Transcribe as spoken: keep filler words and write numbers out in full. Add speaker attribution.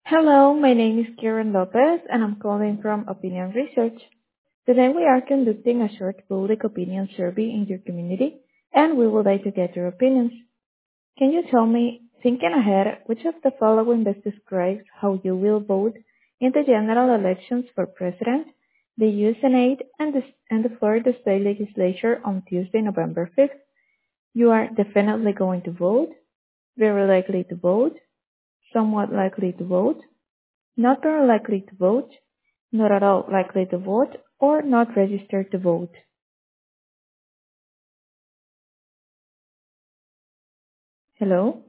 Speaker 1: Hello, my name is Karen Lopez and I'm calling from Opinion Research. Today we are conducting a short public opinion survey in your community and we would like to get your opinions. Can you tell me, thinking ahead, which of the following best describes how you will vote in the general elections for president, the U S Senate, and the, and the Florida State Legislature on Tuesday, November fifth? You are definitely going to vote, very likely to vote, somewhat likely to vote, not very likely to vote, not at all likely to vote, or not registered to vote. Hello?